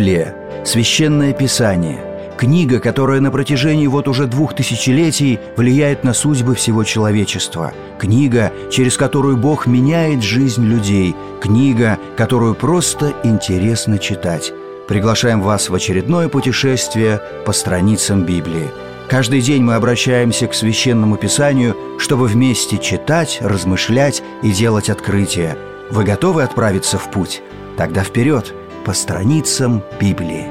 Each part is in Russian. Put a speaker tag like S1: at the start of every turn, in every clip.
S1: Библия – священное писание, книга, которая на протяжении уже 2000 влияет на судьбы всего человечества, книга, через которую Бог меняет жизнь людей, книга, которую просто интересно читать. Приглашаем вас в очередное путешествие по страницам Библии. Каждый день мы обращаемся к Священному Писанию, чтобы вместе читать, размышлять и делать открытия. Вы готовы отправиться в путь? Тогда вперед, по страницам Библии.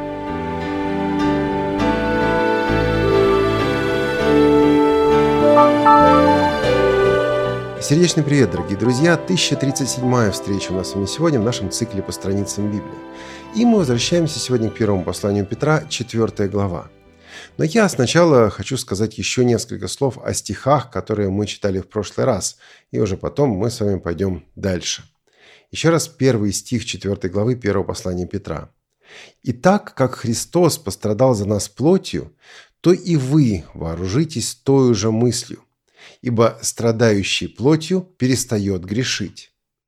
S2: Сердечный привет, дорогие друзья! 1037-я встреча у нас с вами сегодня в нашем цикле по страницам Библии. И мы возвращаемся сегодня к первому посланию Петра, 4 глава. Но я сначала хочу сказать еще несколько слов о стихах, которые мы читали в прошлый раз, и уже потом мы с вами пойдем дальше. Еще раз первый стих 4 главы 1 послания Петра. «Итак, как Христос пострадал за нас плотью, то и вы вооружитесь той же мыслью, ибо страдающий плотью перестает грешить».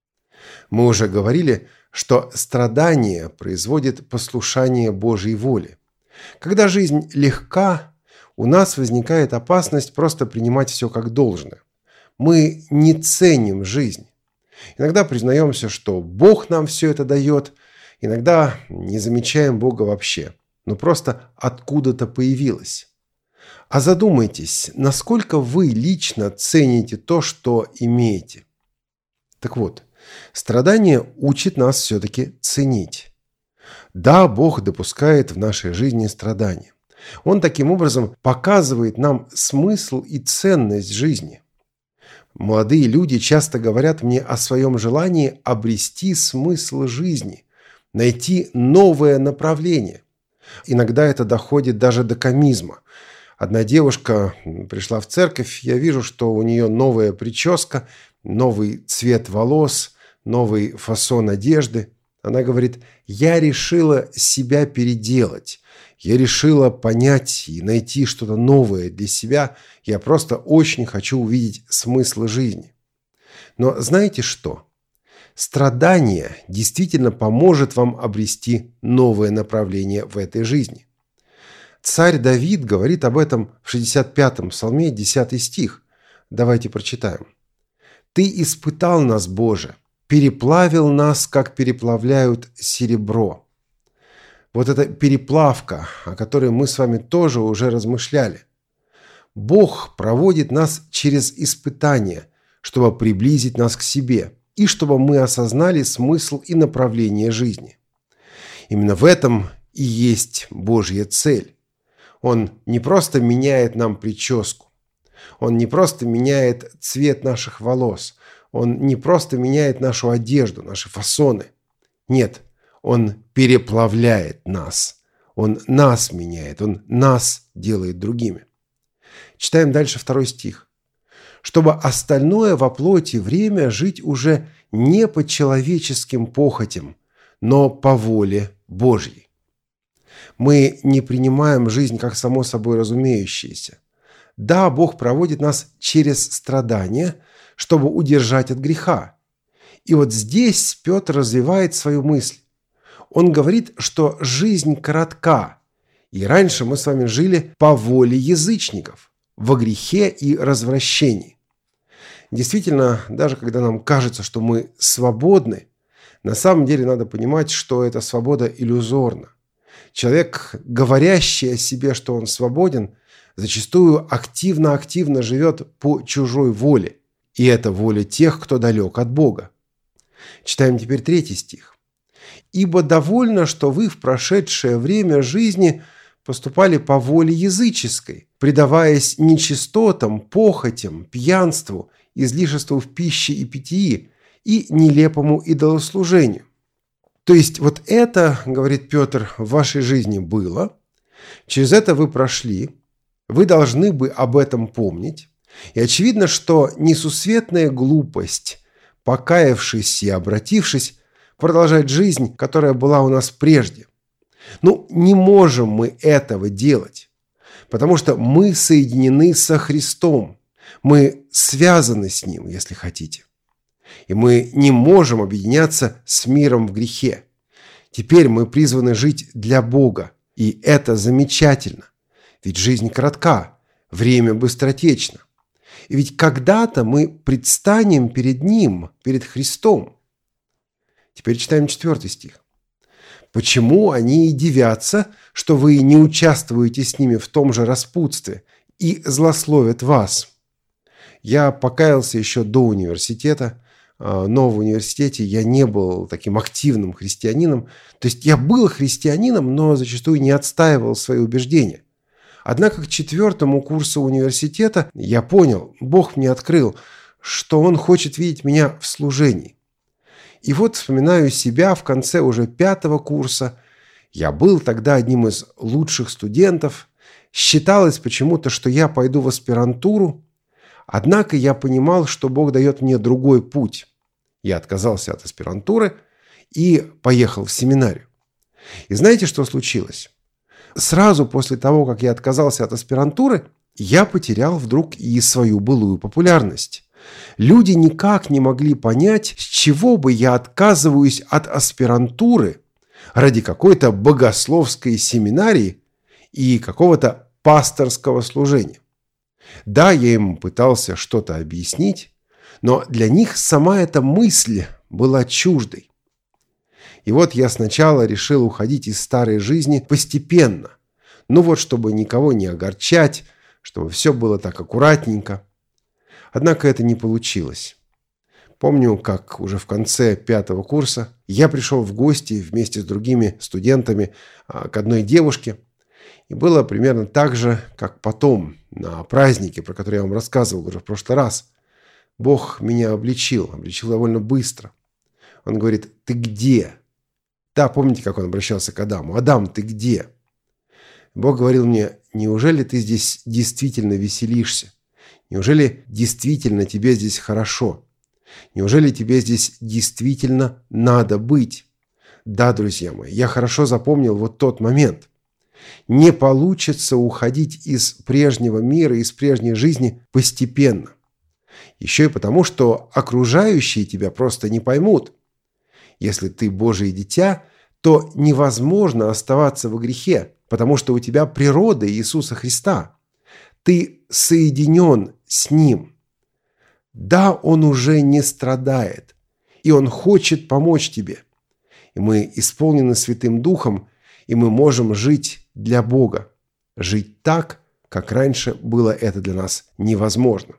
S2: Мы уже говорили, что страдание производит послушание Божьей воле. Когда жизнь легка, у нас возникает опасность просто принимать все как должное. Мы не ценим жизнь. Иногда признаемся, что Бог нам все это дает, иногда не замечаем Бога вообще, но просто откуда-то появилось. А задумайтесь, насколько вы лично цените то, что имеете. Так вот, страдание учит нас все-таки ценить. Да, Бог допускает в нашей жизни страдания. Он таким образом показывает нам смысл и ценность жизни. Молодые люди часто говорят мне о своем желании обрести смысл жизни, найти новое направление. Иногда это доходит даже до комизма. Одна девушка пришла в церковь, я вижу, что у нее новая прическа, новый цвет волос, новый фасон одежды. Она говорит: я решила себя переделать, я решила понять и найти что-то новое для себя, я просто очень хочу увидеть смысл жизни. Но знаете что? Страдание действительно поможет вам обрести новое направление в этой жизни. Царь Давид говорит об этом в 65-м псалме, 10 стих. Давайте прочитаем. «Ты испытал нас, Боже, переплавил нас, как переплавляют серебро». Вот эта переплавка, о которой мы с вами тоже уже размышляли. Бог проводит нас через испытания, чтобы приблизить нас к себе и чтобы мы осознали смысл и направление жизни. Именно в этом и есть Божья цель. Он не просто меняет нам прическу, Он не просто меняет цвет наших волос, Он не просто меняет нашу одежду, наши фасоны. Нет, Он переплавляет нас. Он нас меняет, Он нас делает другими. Читаем дальше 2 стих. «Чтобы остальное во плоти время жить уже не по человеческим похотям, но по воле Божьей». Мы не принимаем жизнь как само собой разумеющееся. Да, Бог проводит нас через страдания, чтобы удержать от греха. И вот здесь Петр развивает свою мысль. Он говорит, что жизнь коротка, и раньше мы с вами жили по воле язычников, во грехе и развращении. Действительно, даже когда нам кажется, что мы свободны, на самом деле надо понимать, что эта свобода иллюзорна. Человек, говорящий о себе, что он свободен, зачастую активно живет по чужой воле. И это воля тех, кто далек от Бога. Читаем теперь 3 стих. «Ибо довольно, что вы в прошедшее время жизни поступали по воле языческой, предаваясь нечистотам, похотям, пьянству, излишеству в пище и питьи и нелепому идолослужению». То есть вот это, говорит Петр, в вашей жизни было, через это вы прошли, вы должны бы об этом помнить. И очевидно, что несусветная глупость, покаявшись и обратившись, продолжать жизнь, которая была у нас прежде. Не можем мы этого делать, потому что мы соединены со Христом, мы связаны с Ним, если хотите. И мы не можем объединяться с миром в грехе. Теперь мы призваны жить для Бога, и это замечательно. Ведь жизнь коротка, время быстротечно. И ведь когда-то мы предстанем перед Ним, перед Христом. Теперь читаем 4 стих. «Почему они и дивятся, что вы не участвуете с ними в том же распутстве, и злословят вас?» Я покаялся еще до университета, но в университете я не был таким активным христианином. То есть я был христианином, но зачастую не отстаивал свои убеждения. Однако к 4 курсу университета я понял, Бог мне открыл, что Он хочет видеть меня в служении. И вот вспоминаю себя в конце уже 5 курса. Я был тогда одним из лучших студентов. Считалось почему-то, что я пойду в аспирантуру. Однако я понимал, что Бог дает мне другой путь. Я отказался от аспирантуры и поехал в семинарию. И знаете, что случилось? Сразу после того, как я отказался от аспирантуры, я потерял вдруг и свою былую популярность. Люди никак не могли понять, с чего бы я отказываюсь от аспирантуры ради какой-то богословской семинарии и какого-то пасторского служения. Да, я им пытался что-то объяснить, но для них сама эта мысль была чуждой. И вот я сначала решил уходить из старой жизни постепенно. Ну вот, чтобы никого не огорчать, чтобы все было так аккуратненько. Однако это не получилось. Помню, как уже в конце 5 курса я пришел в гости вместе с другими студентами к одной девушке. И было примерно так же, как потом, на празднике, про который я вам рассказывал уже в прошлый раз. Бог меня обличил довольно быстро. Он говорит: «Ты где?» Да, помните, как он обращался к Адаму? «Адам, ты где?» Бог говорил мне: «Неужели ты здесь действительно веселишься? Неужели действительно тебе здесь хорошо? Неужели тебе здесь действительно надо быть?» Да, друзья мои, я хорошо запомнил вот тот момент. Не получится уходить из прежнего мира, из прежней жизни постепенно. Еще и потому, что окружающие тебя просто не поймут. Если ты Божие дитя, то невозможно оставаться во грехе, потому что у тебя природа Иисуса Христа. Ты соединен с Ним. Да, Он уже не страдает, и Он хочет помочь тебе. И мы исполнены Святым Духом, и мы можем жить для Бога, жить так, как раньше было это для нас невозможно.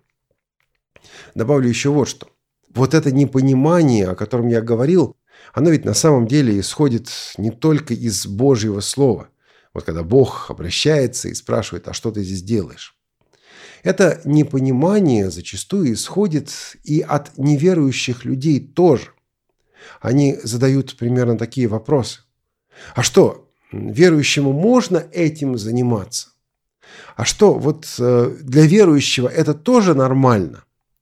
S2: Добавлю еще вот что. Вот это непонимание, о котором я говорил, оно ведь на самом деле исходит не только из Божьего Слова. Вот когда Бог обращается и спрашивает: «А что ты здесь делаешь?» Это непонимание зачастую исходит и от неверующих людей тоже. Они задают примерно такие вопросы. А что, верующему можно этим заниматься? А что, вот для верующего это тоже нормально?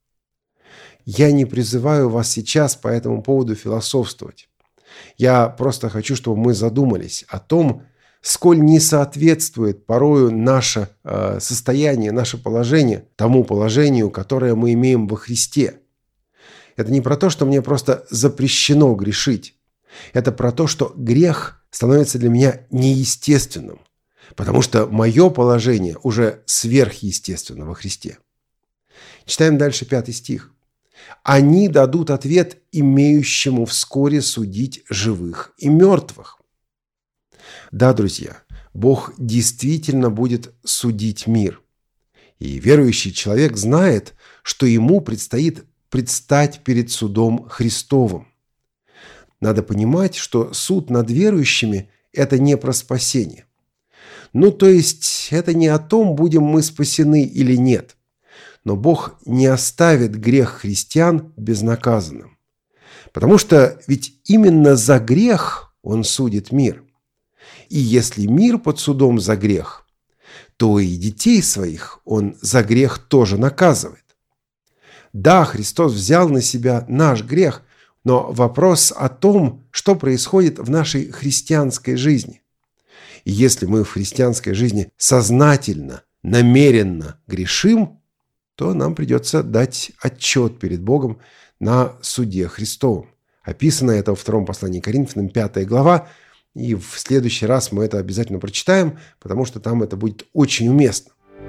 S2: Я не призываю вас сейчас по этому поводу философствовать. Я просто хочу, чтобы мы задумались о том, сколь не соответствует порою наше состояние, наше положение тому положению, которое мы имеем во Христе. Это не про то, что мне просто запрещено грешить. Это про то, что грех становится для меня неестественным, потому что мое положение уже сверхъестественно во Христе. Читаем дальше 5 стих. «Они дадут ответ имеющему вскоре судить живых и мертвых». Да, друзья, Бог действительно будет судить мир. И верующий человек знает, что ему предстоит предстать перед судом Христовым. Надо понимать, что суд над верующими – это не про спасение. Ну, то есть, это не о том, будем мы спасены или нет. Но Бог не оставит грех христиан безнаказанным. Потому что ведь именно за грех Он судит мир. И если мир под судом за грех, то и детей своих Он за грех тоже наказывает. Да, Христос взял на себя наш грех, но вопрос о том, что происходит в нашей христианской жизни. И если мы в христианской жизни сознательно, намеренно грешим, то нам придется дать отчет перед Богом на суде Христовом. Описано это во 2 послании к Коринфянам, 5 глава, И в следующий раз мы это обязательно прочитаем, потому что там это будет очень уместно.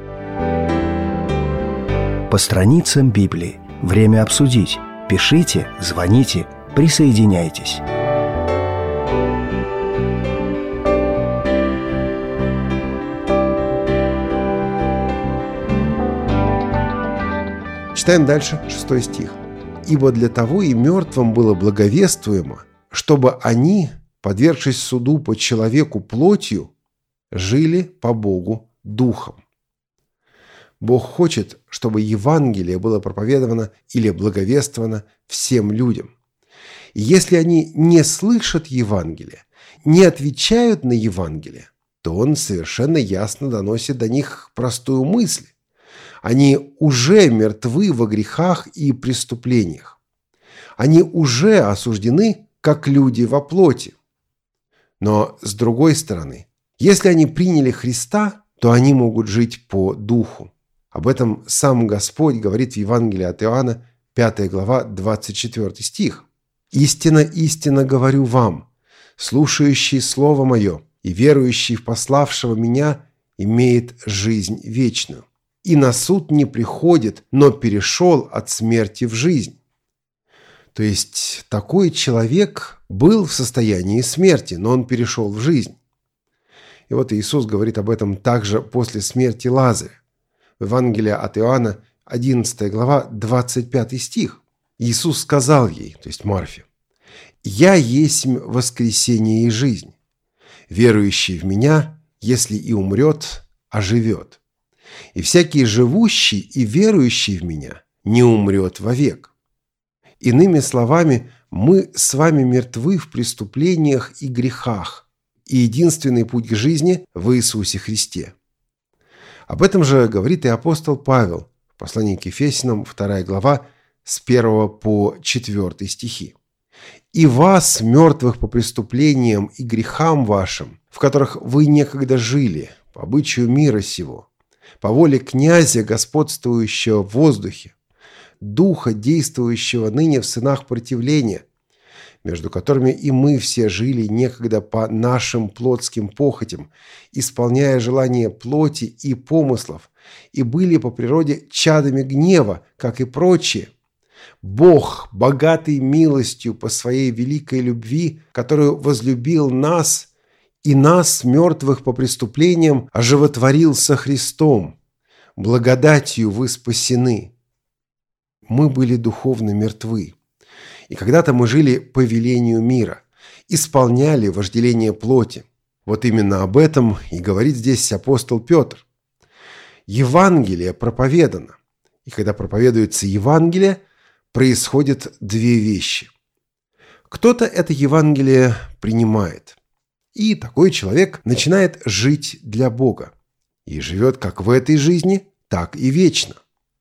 S1: По страницам Библии. Время обсудить. Пишите, звоните, присоединяйтесь.
S2: Читаем дальше 6 стих. «Ибо для того и мертвым было благовествуемо, чтобы они, подвергшись суду по человеку плотью, жили по Богу духом». Бог хочет, чтобы Евангелие было проповедовано или благовествовано всем людям. И если они не слышат Евангелия, не отвечают на Евангелие, то Он совершенно ясно доносит до них простую мысль. Они уже мертвы во грехах и преступлениях. Они уже осуждены, как люди во плоти. Но, с другой стороны, если они приняли Христа, то они могут жить по духу. Об этом сам Господь говорит в Евангелии от Иоанна, 5 глава, 24 стих. «Истинно, истинно говорю вам, слушающий Слово Мое и верующий в пославшего Меня имеет жизнь вечную, и на суд не приходит, но перешел от смерти в жизнь». То есть такой человек был в состоянии смерти, но он перешел в жизнь. И вот Иисус говорит об этом также после смерти Лазаря. В Евангелии от Иоанна, 11 глава, 25 стих. Иисус сказал ей, то есть Марфе: «Я есть воскресение и жизнь. Верующий в Меня, если и умрет, оживет. И всякий живущий и верующий в Меня не умрет вовек». Иными словами, мы с вами мертвы в преступлениях и грехах, и единственный путь к жизни в Иисусе Христе. Об этом же говорит и апостол Павел в послании к Ефесянам, 2 глава, с 1 по 4 стихи. «И вас, мертвых по преступлениям и грехам вашим, в которых вы некогда жили, по обычаю мира сего, по воле князя, господствующего в воздухе, духа, действующего ныне в сынах противления, между которыми и мы все жили некогда по нашим плотским похотям, исполняя желания плоти и помыслов, и были по природе чадами гнева, как и прочие. Бог, богатый милостью по своей великой любви, которую возлюбил нас, и нас, мертвых по преступлениям, оживотворил со Христом. Благодатью вы спасены». Мы были духовно мертвы. И когда-то мы жили по велению мира, исполняли вожделение плоти. Вот именно об этом и говорит здесь апостол Петр. Евангелие проповедано. И когда проповедуется Евангелие, происходят две вещи. Кто-то это Евангелие принимает. И такой человек начинает жить для Бога. И живет как в этой жизни, так и вечно.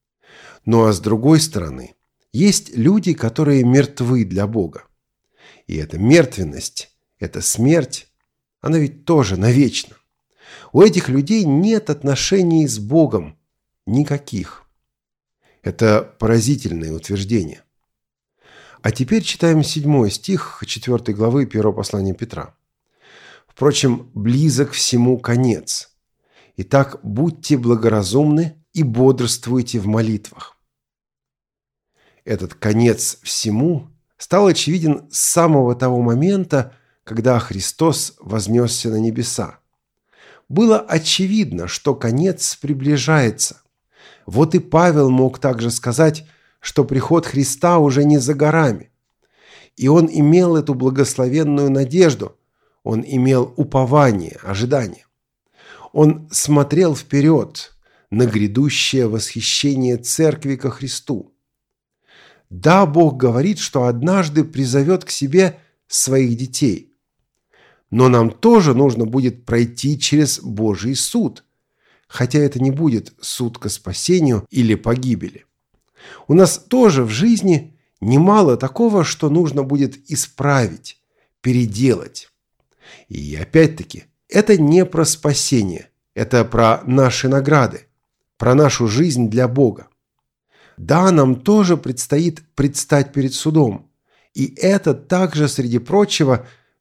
S2: Ну а с другой стороны, есть люди, которые мертвы для Бога. И эта мертвенность, эта смерть, она ведь тоже навечно. У этих людей нет отношений с Богом никаких. Это поразительное утверждение. А теперь читаем 7 стих 4 главы 1 послания Петра. «Впрочем, близок всему конец. Итак, будьте благоразумны и бодрствуйте в молитвах». Этот конец всему стал очевиден с самого того момента, когда Христос вознесся на небеса. Было очевидно, что конец приближается. Вот и Павел мог также сказать, что приход Христа уже не за горами. И он имел эту благословенную надежду, он имел упование, ожидание. Он смотрел вперед на грядущее восхищение церкви ко Христу. Да, Бог говорит, что однажды призовет к себе своих детей. Но нам тоже нужно будет пройти через Божий суд, хотя это не будет суд ко спасению или погибели. У нас тоже в жизни немало такого, что нужно будет исправить, переделать. И опять-таки, это не про спасение, это про наши награды, про нашу жизнь для Бога. Да, нам тоже предстоит предстать перед судом. И это также, среди прочего,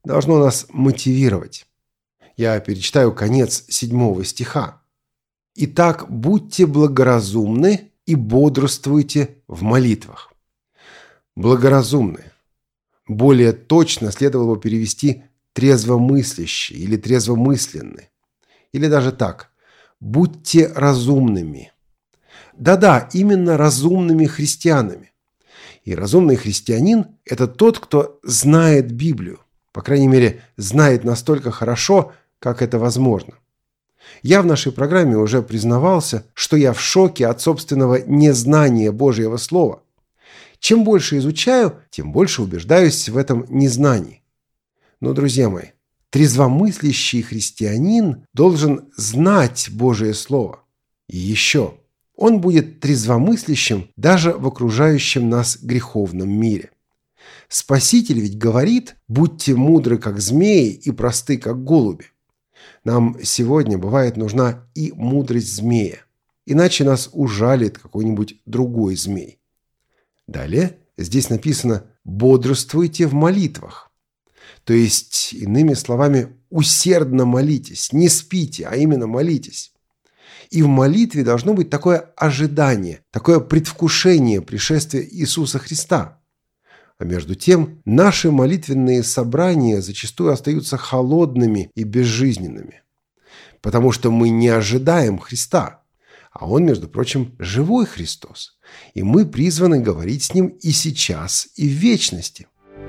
S2: должно нас мотивировать. Я перечитаю конец 7 стиха. «Итак, будьте благоразумны и бодрствуйте в молитвах». Благоразумны. Более точно следовало бы перевести трезвомыслящие или трезвомысленны. Или даже так. Будьте разумными. Да-да, именно разумными христианами. И разумный христианин – это тот, кто знает Библию. По крайней мере, знает настолько хорошо, как это возможно. Я в нашей программе уже признавался, что я в шоке от собственного незнания Божьего Слова. Чем больше изучаю, тем больше убеждаюсь в этом незнании. Но, друзья мои, трезвомыслящий христианин должен знать Божие Слово. И еще, он будет трезвомыслящим даже в окружающем нас греховном мире. Спаситель ведь говорит: «Будьте мудры, как змеи, и просты, как голуби». Нам сегодня бывает нужна и мудрость змея, иначе нас ужалит какой-нибудь другой змей. Далее здесь написано «бодрствуйте в молитвах». То есть, иными словами, усердно молитесь, не спите, а именно молитесь. И в молитве должно быть такое ожидание, такое предвкушение пришествия Иисуса Христа. А между тем, наши молитвенные собрания зачастую остаются холодными и безжизненными. Потому что мы не ожидаем Христа. А Он, между прочим, живой Христос. И мы призваны говорить с Ним и сейчас, и в вечности.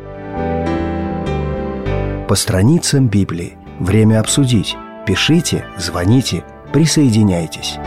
S1: По страницам Библии. Время обсудить. Пишите, звоните, присоединяйтесь.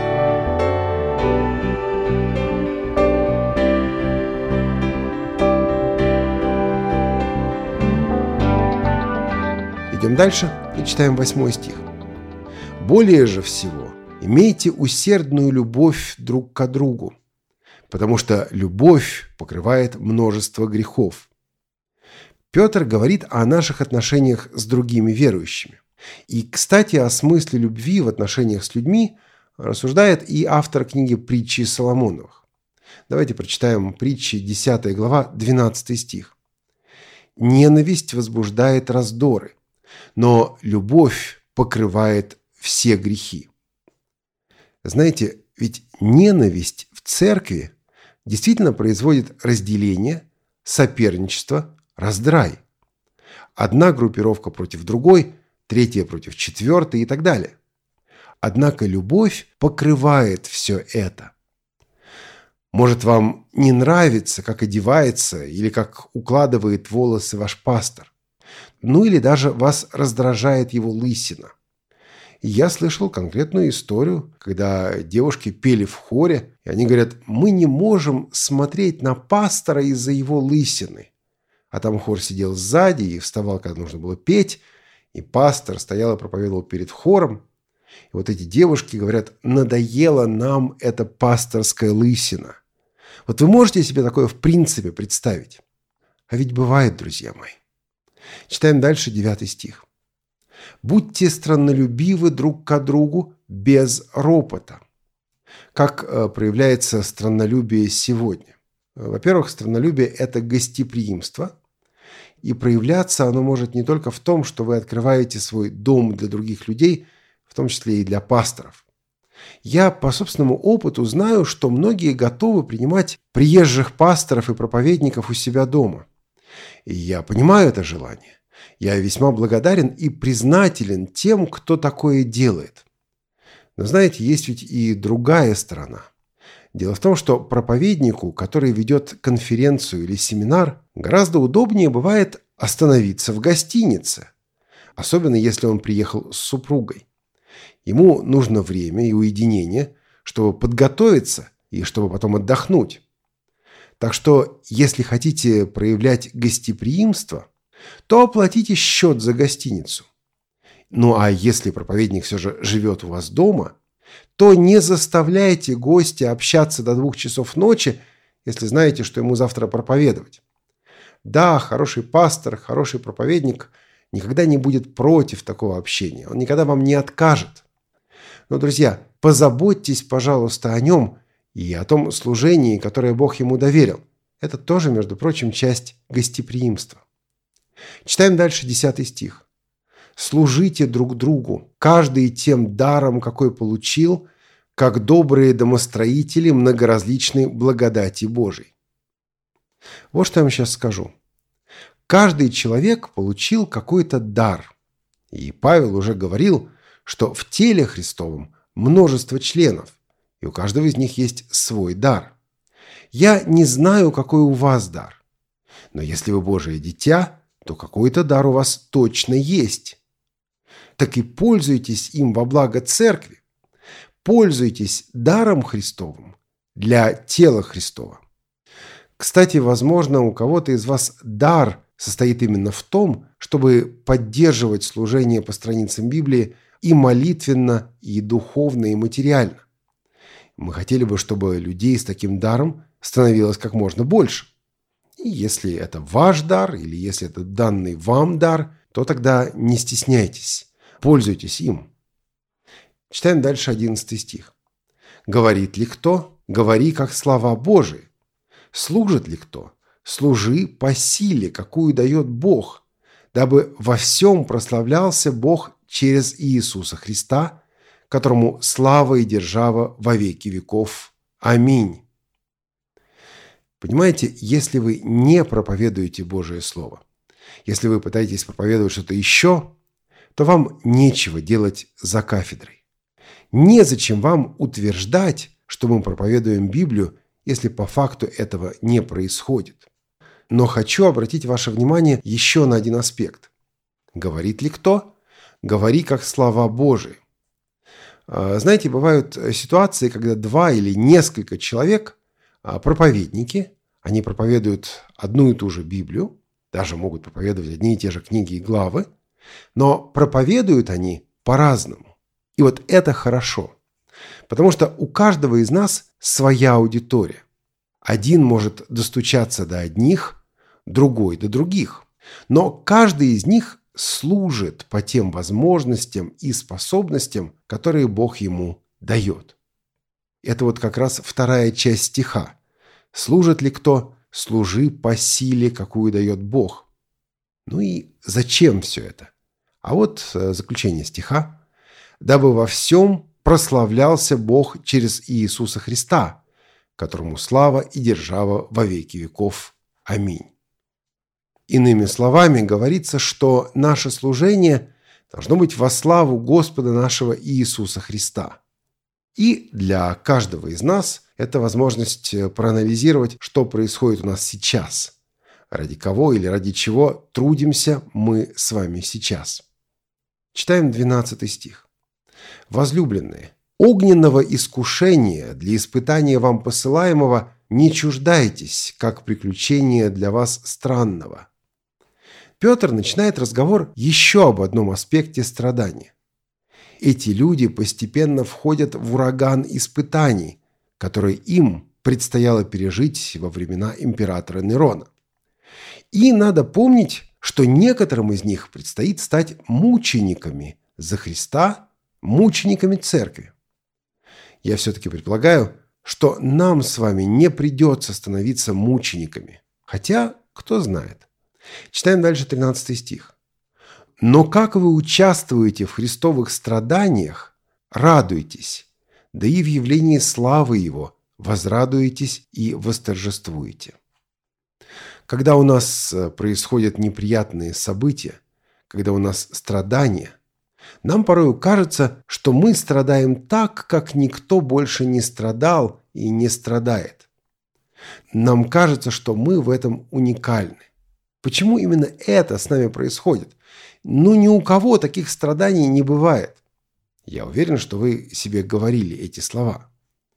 S2: Идем дальше и читаем 8 стих. «Более же всего имейте усердную любовь друг к другу, потому что любовь покрывает множество грехов». Петр говорит о наших отношениях с другими верующими. И, кстати, о смысле любви в отношениях с людьми рассуждает и автор книги «Притчи Соломоновых». Давайте прочитаем Притчи 10 глава, 12 стих. «Ненависть возбуждает раздоры, но любовь покрывает все грехи». Знаете, ведь ненависть в церкви действительно производит разделение, соперничество, раздрай. Одна группировка против другой, третья против четвертой и так далее. Однако любовь покрывает все это. Может, вам не нравится, как одевается или как укладывает волосы ваш пастор. Ну или даже вас раздражает его лысина. И я слышал конкретную историю, когда девушки пели в хоре, и они говорят: «Мы не можем смотреть на пастора из-за его лысины». А там хор сидел сзади и вставал, когда нужно было петь, и пастор стоял и проповедовал перед хором. И вот эти девушки говорят: «Надоела нам эта пасторская лысина». Вот вы можете себе такое в принципе представить? А ведь бывает, друзья мои. Читаем дальше 9 стих. «Будьте страннолюбивы друг к другу без ропота». Как проявляется страннолюбие сегодня? Во-первых, страннолюбие – это гостеприимство. И проявляться оно может не только в том, что вы открываете свой дом для других людей, в том числе и для пасторов. Я по собственному опыту знаю, что многие готовы принимать приезжих пасторов и проповедников у себя дома. И я понимаю это желание. Я весьма благодарен и признателен тем, кто такое делает. Но знаете, есть ведь и другая сторона. Дело в том, что проповеднику, который ведет конференцию или семинар, гораздо удобнее бывает остановиться в гостинице, особенно если он приехал с супругой. Ему нужно время и уединение, чтобы подготовиться и чтобы потом отдохнуть. Так что, если хотите проявлять гостеприимство, то оплатите счет за гостиницу. Ну а если проповедник все же живет у вас дома, то не заставляйте гостя общаться до 2 часов ночи, если знаете, что ему завтра проповедовать. Да, хороший пастор, хороший проповедник никогда не будет против такого общения. Он никогда вам не откажет. Но, друзья, позаботьтесь, пожалуйста, о нем и о том служении, которое Бог ему доверил. Это тоже, между прочим, часть гостеприимства. Читаем дальше 10 стих. «Служите друг другу, каждый тем даром, какой получил, как добрые домостроители многоразличной благодати Божией». Вот что я вам сейчас скажу. Каждый человек получил какой-то дар. И Павел уже говорил, что в теле Христовом множество членов, и у каждого из них есть свой дар. Я не знаю, какой у вас дар, но если вы Божие дитя, то какой-то дар у вас точно есть. Так и пользуйтесь им во благо церкви. Пользуйтесь даром Христовым для тела Христова. Кстати, возможно, у кого-то из вас дар состоит именно в том, чтобы поддерживать служение по страницам Библии и молитвенно, и духовно, и материально. Мы хотели бы, чтобы людей с таким даром становилось как можно больше. И если это ваш дар, или если это данный вам дар, то тогда не стесняйтесь, пользуйтесь им. Читаем дальше 11 стих. «Говорит ли кто? Говори, как слова Божии. Служит ли кто? Служи по силе, какую дает Бог, дабы во всем прославлялся Бог через Иисуса Христа, которому слава и держава во веки веков. Аминь». Понимаете, если вы не проповедуете Божие Слово, если вы пытаетесь проповедовать что-то еще, то вам нечего делать за кафедрой. Незачем вам утверждать, что мы проповедуем Библию, если по факту этого не происходит. Но хочу обратить ваше внимание еще на один аспект. Говорит ли кто? Говори, как слова Божии. Знаете, бывают ситуации, когда 2 или несколько человек, проповедники, они проповедуют одну и ту же Библию, даже могут проповедовать одни и те же книги и главы, но проповедуют они по-разному. И вот это хорошо, потому что у каждого из нас своя аудитория. Один может достучаться до одних, другой до других, но каждый из них служит по тем возможностям и способностям, которые Бог ему дает. Это вот как раз вторая часть стиха. «Служит ли кто? Служи по силе, какую дает Бог». Ну и зачем все это? А вот заключение стиха. «Дабы во всем прославлялся Бог через Иисуса Христа, которому слава и держава во веки веков. Аминь». Иными словами, говорится, что наше служение должно быть во славу Господа нашего Иисуса Христа. И для каждого из нас это возможность проанализировать, что происходит у нас сейчас, ради кого или ради чего трудимся мы с вами сейчас. Читаем 12 стих. «Возлюбленные, огненного искушения для испытания вам посылаемого не чуждайтесь, как приключение для вас странного». Петр начинает разговор еще об одном аспекте страдания. Эти люди постепенно входят в ураган испытаний, которые им предстояло пережить во времена императора Нерона. И надо помнить, что некоторым из них предстоит стать мучениками за Христа, мучениками церкви. Я все-таки предполагаю, что нам с вами не придется становиться мучениками. Хотя, кто знает. Читаем дальше 13 стих. «Но как вы участвуете в христовых страданиях, радуйтесь, да и в явлении славы Его возрадуетесь и восторжествуете». Когда у нас происходят неприятные события, когда у нас страдания, нам порой кажется, что мы страдаем так, как никто больше не страдал и не страдает. Нам кажется, что мы в этом уникальны. Почему именно это с нами происходит? Ни у кого таких страданий не бывает. Я уверен, что вы себе говорили эти слова.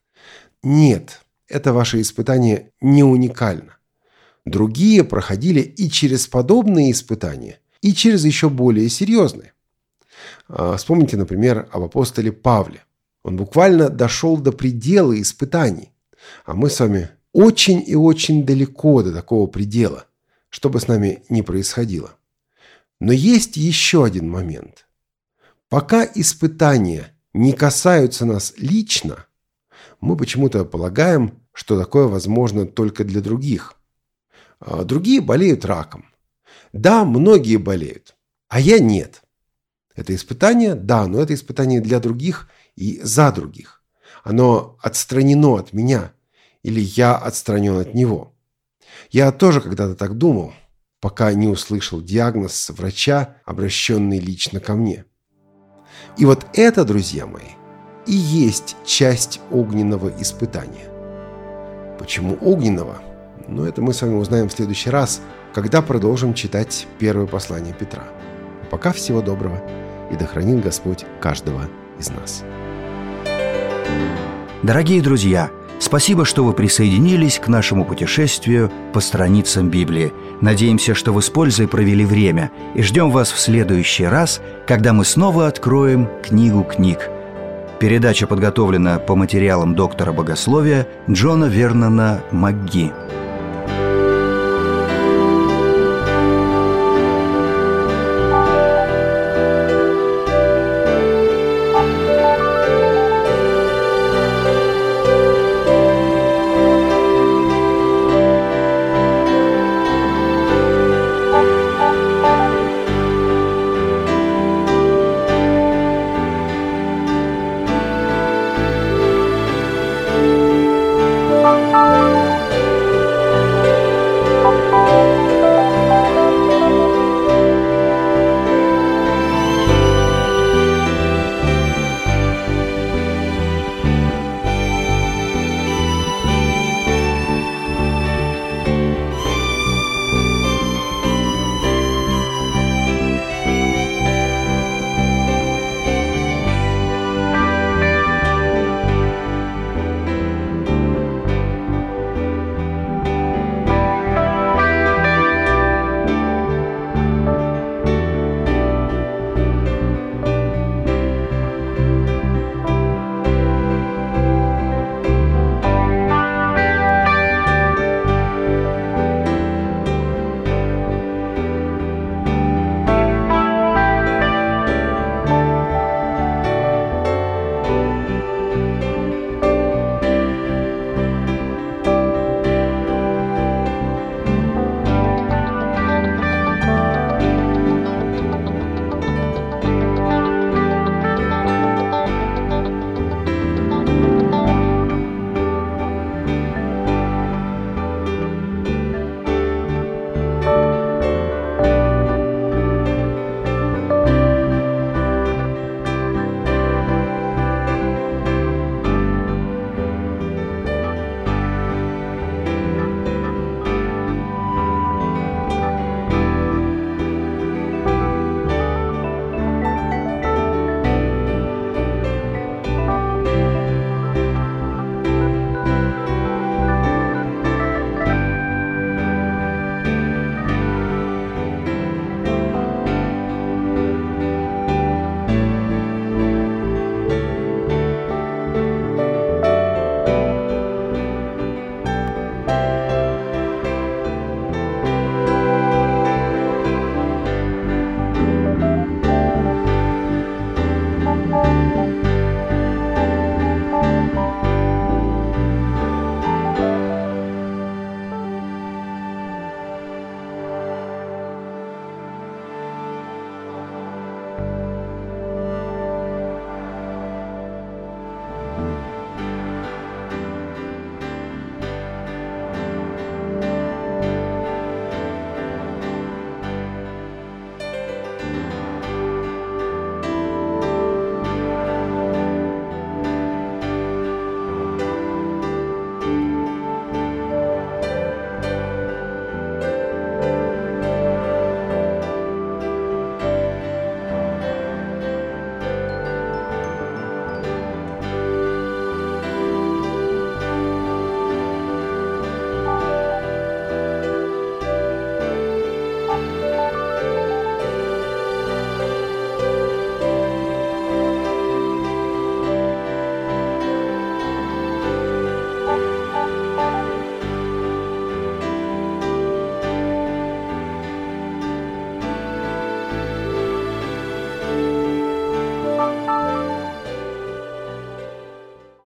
S2: Нет, это ваше испытание не уникально. Другие проходили и через подобные испытания, и через еще более серьезные. Вспомните, например, об апостоле Павле. Он буквально дошел до предела испытаний. А мы с вами очень и очень далеко до такого предела, что бы с нами ни происходило. Но есть еще один момент. Пока испытания не касаются нас лично, мы почему-то полагаем, что такое возможно только для других. Другие болеют раком. Да, многие болеют, а я нет. Это испытание, да, но это испытание для других и за других. Оно отстранено от меня, или я отстранен от него. Я тоже когда-то так думал, пока не услышал диагноз врача, обращенный лично ко мне. И вот это, друзья мои, и есть часть огненного испытания. Почему огненного? Ну, это мы с вами узнаем в следующий раз, когда продолжим читать первое послание Петра. Пока всего доброго, и да хранит Господь каждого из нас.
S1: Дорогие друзья, спасибо, что вы присоединились к нашему путешествию по страницам Библии. Надеемся, что вы с пользой провели время, и ждем вас в следующий раз, когда мы снова откроем книгу книг. Передача подготовлена по материалам доктора богословия Джона Вернона МакГи.